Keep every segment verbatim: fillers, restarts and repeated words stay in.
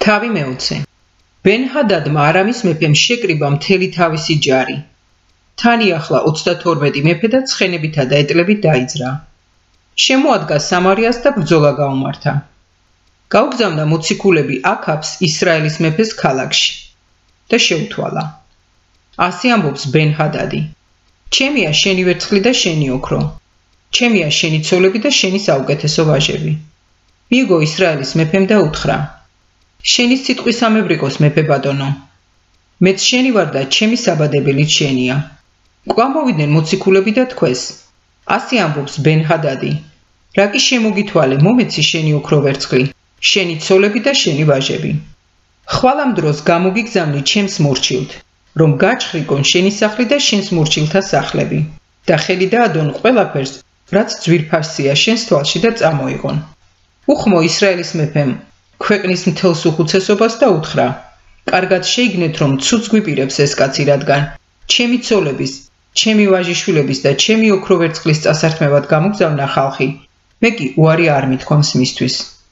თავი მეოცე. ბენ-ჰადადმა არამის მეფემ შეკრიბა მთელი თავისი ჯარი. თანი ახლა ოცდათორმეტი მეფე და ცხენებითა და ეტლებით დაიძრა. შემოადგა სამარიას და ბრძოლა გაუმართა. გაუგზავნა მოციქულები აქაბს ისრაელის მეფეს ქალაქში და შეუთვალა. ასე ამბობს ბენ-ჰადადი: ჩემია შენი ვერცხლი და შენი ოქრო, ჩემია შენი ცოლები და შენი საუკეთესო ვაჟები. მიიგო ისრაელის მეფემ და უთხრა: შენი სიტყვის ამებრიყოს მეფე ბატონო, მეც შენი ვარ და ჩემი საბადებელიც შენია. კვლავ მოვიდნენ მოციქულები და თქვეს: ასე ამბობს ბენ-ჰადადი: რა კი შემოგითვალე, მომეცი შენი ოქრო ვერცხლი, შენი ცოლები და შენი ვაჟები. ხვალ ამ დროს გამოგიგზავნი ჩემს მორჩილთ, რომ გაჩხრიკონ შენი სახლი და შენს მორჩილთა სახლები და ხელი დაადონ ყველაფერს, რაც ძვირფასია შენს თვალში და წამოიღონ. უხმო ისრაელის მეფემ ქვეყნის მთელს უხუცესობას და უთხრა: კარგად შეიგნეთ, რომ ცუც გვიპირებს ეს კაცი, რადგან ჩემი ცოლების, ჩემი ვაჟიშვილების და ჩემი ოქრო ვერცხლის წასართმევად გამოგზავნა ხალხი, მე კი უარი არ მithქვამს მისთვის.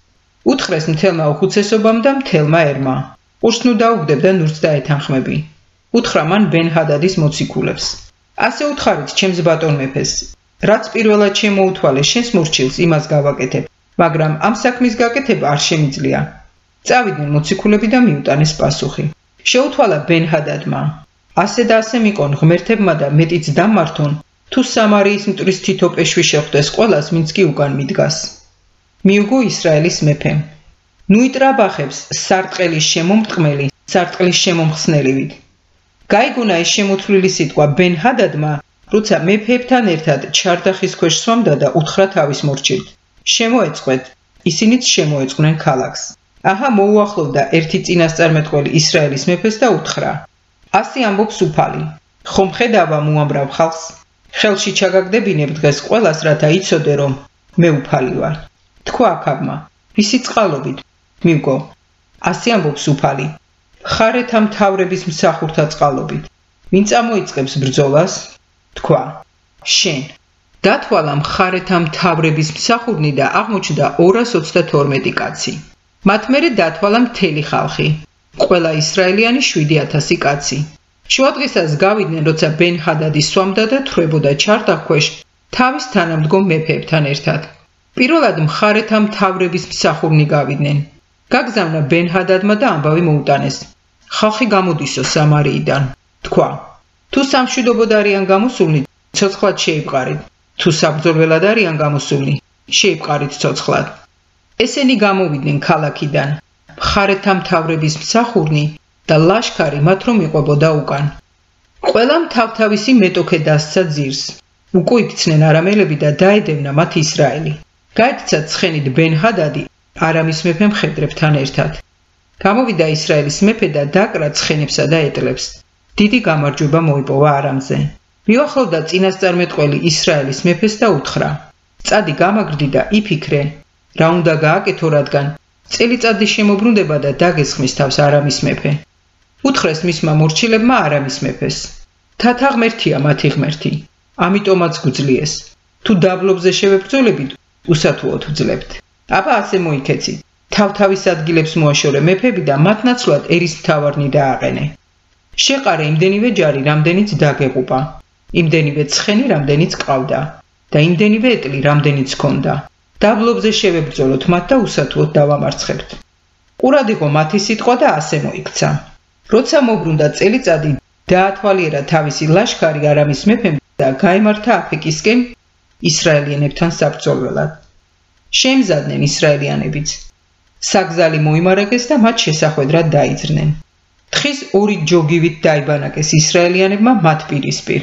უთხრეს მთელმა უხუცესობამ და მთელმა ერმა: ყურს ნუ დაუგდებ და ნურს დაეთანხმები. უთხრა მან ბენ-ჰადადის მოციქულებს: ასე უთხარით ჩემს ბატონ მეფეს, რაც პირველად შემოუთვალე შენს მორჩილს, იმას გავაკეთებ, მაგრამ ამ საქმის გაკეთება არ შემიძლია. წავიდნენ მოციქულები და მიუტანეს პასუხი. შეუთვალა ბენ-ჰადადმა: ასე და ასე მიყონ ღმერთებმა და მეტიც დამმართონ, თუ სამარიის მტრის თითო პეშვი შეხვდეს ყველას, ვინც კი უკან მიდგას. მიუგო ისრაელის მეფემ: ნუ იტრაბახებს სარტყელის შემომტყმელი სარტყლის შემომხსნელივით. გაიგონა ეს შემოთვლილი სიტყვა ბენ-ჰადადმა, როცა მეფეებთან ერთად ჩარდახის ქვეშ სვამდა და უთხრა თავის მორჩილთ: შემოეწყვეთ. ისინიც შემოეწყვნენ ქალაქს. აჰა, მოუახლოვდა ერთი წინასწარმეტყველი ისრაელის მეფეს და უთხრა: ასე ამბობს უფალი: ხომ ხედავა უამრავ ხალხს? ხელში ჩაგაგდებინებ დღეს ყველას, რათა იცოდე, რომ მე უფალი ვარ. თქვა აქაბმა: ვისი წყალობით? მიუგო, ასე ამბობს უფალი: ხარეთა მთავრების მსახურთა წყალობით. ვინ წამოიწყებს ბრძოლას? თქვა: შენ. დათვალა მხარეთა მთავრების მსახურნი და აღმოჩნდა ორას ოცდათორმეტი კაცი. მათ მერე დათვალა მთელი ხალხი, ყველა ისრაელიანი შვიდი ათასი კაცი. შუადღისას გავიდნენ, როცა ბენ-ჰადადი სვამდა და თვრებოდა ჩარდახ ქვეშ თავის თანამდგომ მეფეებთან ერთად. პირველად მხარეთა მთავრების მსახურნი გავიდნენ. გაგზავნა ბენ-ჰადადმა და ამბავი მოუტანეს: ხალხი გამოდისო სამარიიდან. თქვა: თუ სამშვიდობოდ არიან გამოსულნი, ცოცხლად შეიპყარით. თუ საბრძოლველად არიან გამოსულნი, შეიპყარით ცოცხლად. ესენი გამოვიდნენ ქალაქიდან, მხარეთა მთავრების მსახურნი და ლაშქარი მათ რომ იყვებოდა უკან. ყველამ თავთავისი მეტოქე დასცა ძირს. უკო იქცნენ არამელები და დაედევნა მათ ისრაელი. გაექცა ცხენით ბენ-ჰადადი არამის მეფე მხედრებთან ერთად. გამოვიდა ისრაელის მეფე და დაკრა ცხენებსა და ეტლებს. დიდი გამარჯვება მოიპოვა არამზე. მიუახლოვდა წინასწარმეტყველი ისრაელის მეფეს და უთხრა: წადი გამაგრდი და იფიქრე, რა უნდა გააკეთო, რადგან წელიწადი შემოbrunდება და დაგესხმის თავს არამის მეფე. უთხრეს მისმა მორჩილებმა არამის მეფეს: თათა ღმერთია მათი ღმერთი, ამიტომაც გვძლიეს. თუ დაბლობზე შევებრძოლებით, უსათუოდ ვძლებთ. აბა ასე მოიქეცით. თავთავის ადგილებს მოაშორე მეფები და მათ ნაცვლად ერისმთავარნი დააყენე. შეყარე იმდენივე ჯარი, რამდენიც დაგეღუპა, იმდენივე ცხენი, რამდენიც ყავდა და იმდენივე ეტლი, რამდენიც ჰქონდა. დაბლობზე შევებრძოლოთ მათ და უსათუოდ დავამარცხებთ. ყურად იყო მათი სიტყვა და ასე მოიქცა. როცა მოbrunდა წელიწადი, დაათვალიერა თავისი ლაშქარი არამის მეფემ და გაემართა აფეკისკენ ისრაელიანებთან საბრძოლველად. შეემზადნენ ისრაელიანებიც. საგზალი მოიმარაგეს და მათ შესახვედრად დაიძრნენ. თხის ორი ჯოგივით დაიბანაკეს ისრაელიანებმა მათ პირისპირ.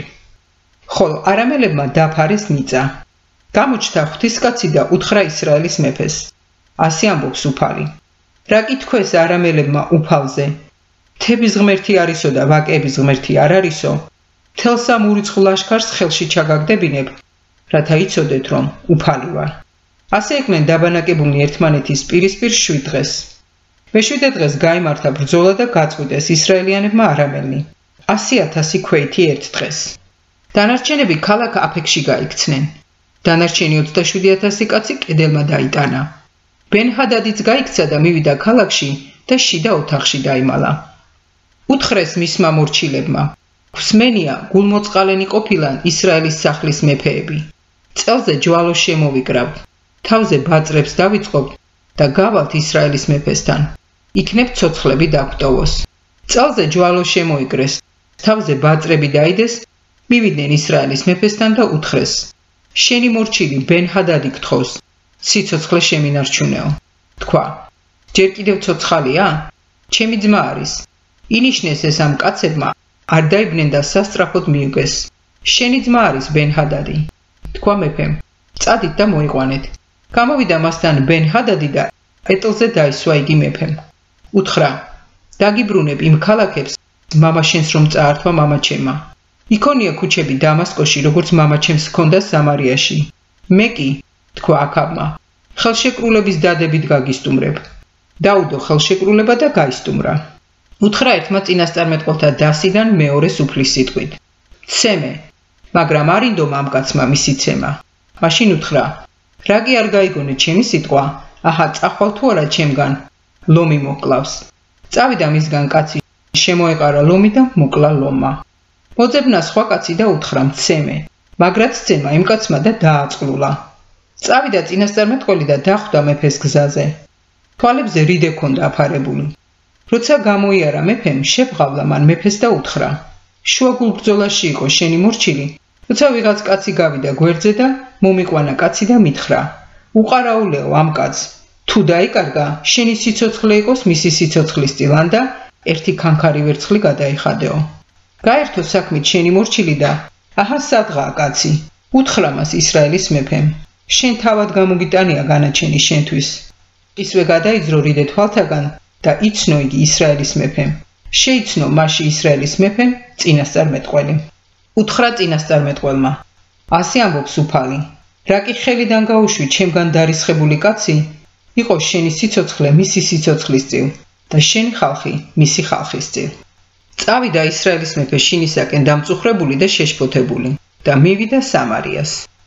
ხოლო არამელებმა დაფარეს მიწა. გამოჩნდა ღვთისკაცი და უთხრა ისრაელის მეფეს: ასე ამბობს უფალი: რა კი თქვეს არამელებმა უფალზე? მთების ღმერთი არისო და ვაკეების ღმერთი არ არისო? მთელს ამ ურიცხულ ლაშქარს ხელში ჩაგაგდებინებ, რათა იცოდეთ, რომ უფალი ვარ. ასე იყვნენ დაბანაკებულნი ერთმანეთის პირისპირ შვიდ დღეს. მეშვიდე დღეს გაიმართა ბრძოლა და გაწყვიტეს ისრაელიანებმა არამელნი. ასი ათასი ქვეითი ერთ დღეს. დანარჩენები ქალაქ აფეკში გაიქცნენ. დანარჩენი ოცდაშვიდი ათასი კაცი კედელმა დაიტანა. ბენ-ჰადადიც გაიქცა და მივიდა ქალაქში და შიდა ოთახში დაიმალა. უთხრეს მისმა მორჩილებმა: გვსმენია, გულმოწყალენი ყოფილან ისრაელის სახლის მეფეები. წელზე ჯვალოს შემოვიკრავთ, თავზე ბაწრებს დავიწყობთ და გავალთ ისრაელის მეფესთან. იქნებ ცოცხლები დაგვტოვოს. წელზე ჯვალოს შემოიკრეს, თავზე ბაწრები დაიდეს, მივიდნენ ისრაელის მეფესთან და უთხრეს: შენი მორჩილი ბენ-ჰადადი გთხოვს, სიცოცხლე შემინარჩუნეო. თქვა: ჯერ კიდევ ცოცხალია? ჩემი ძმა არის. ინიშნეს ეს ამ კაცებმა, არ დაიბნენ და სასწრაფოდ მიუგეს. შენი ძმა არის ბენ-ჰადადი. თქვა მეფემ: წადით და მოიყვანეთ. გამოვიდა მასთან ბენ-ჰადადი და ეტლზე დაისვა იგი მეფემ. უთხრა: დაგიბრუნებ იმ ქალაქებს, მამაშენს რომ წაართვა მამაჩემმა. იქონია ქუჩები დამასკოში, როგორც მამაჩემს ჰქონდა სამარიაში. მე კი, თქვა აქაბმა, ხელშეკრულების დადებით გაგისტუმრებ. დაუდო ხელშეკრულება და გაისტუმრა. უთხრა ერთმა წინასწარმეტყველთა დასიდან მეორეს უფლის სიტყვით: ცემე, მაგრამ არინდო მამკაცმა მისი ცემა. მაშინ უთხრა: რა კი არ გაიგონე ჩემი სიტყვა? აჰა, წახვალ თუ არა ჩემგან, ლომი მოკლავს. წავიდა მისგან კაცი, შემოეყარა ლომი და მოკლა ლომმა. მოძებნა სხვა კაცი და უთხრა: მცემე, მაგრაც ცემა იმ კაცმა და დააწყლულა. წავიდა წინასწარმეტყველი და დახვდა მეფეს გზაზე. თვალებზე რიდე ჰქონდა აფარებული. როცა გამოიარა მეფემ, შებღავლა მან მეფეს და უთხრა: შუაგულ ბრძოლაში იყო შენი მორჩილი, როცა ვიღაც კაცი გავიდა გვერდზე და მომიყვანა კაცი და მითხრა: უყარაულეო ამ კაცს, თუ დაიკარგა, შენი სიცოცხლე იყოს მისი სიცოცხლის წილან და ერთი ქანქარი ვერცხლი გადაიხადეო. გაერთო საქმით შენი მორჩილი და აჰა სადღაა კაცი. უთხრა მას ისრაელის მეფემ: შენ თავად გამოგიტანია განაჩენი შენთვის. ისვე გადაიძრო რიდე თვალთაგან და იცნო იგი ისრაელის მეფემ. შეიცნო მასში ისრაელის მეფემ წინასწარმეტყველი. უთხრა წინასწარმეტყველმა: ასე ამბობს უფალი, რა კი ხელიდან გაუშვი ჩემგან დარისხებული კაცი, იყო შენი სიცოცხლე მისი სიცოცხლის წილ და შენი ხალხი მისი ხალხის წილ. წავიდა ისრაელის მეფე შინისაკენ დამწუხრებული და შეშფოთებული და მივიდა სამარიას.